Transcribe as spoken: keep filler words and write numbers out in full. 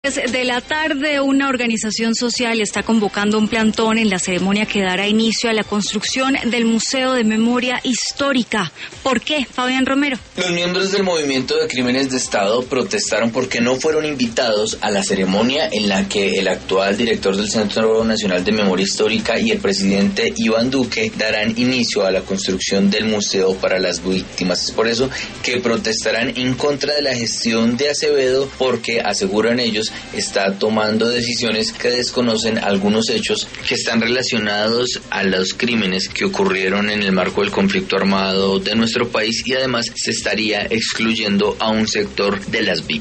De la tarde, una organización social está convocando un plantón en la ceremonia que dará inicio a la construcción del Museo de Memoria Histórica. ¿Por qué, Fabián Romero? Los miembros del Movimiento de Crímenes de Estado protestaron porque no fueron invitados a la ceremonia en la que el actual director del Centro Nacional de Memoria Histórica y el presidente Iván Duque darán inicio a la construcción del museo para las víctimas. Es por eso que protestarán en contra de la gestión de Acevedo, porque aseguran ellos está tomando decisiones que desconocen algunos hechos que están relacionados a los crímenes que ocurrieron en el marco del conflicto armado de nuestro país, y además se estaría excluyendo a un sector de las víctimas.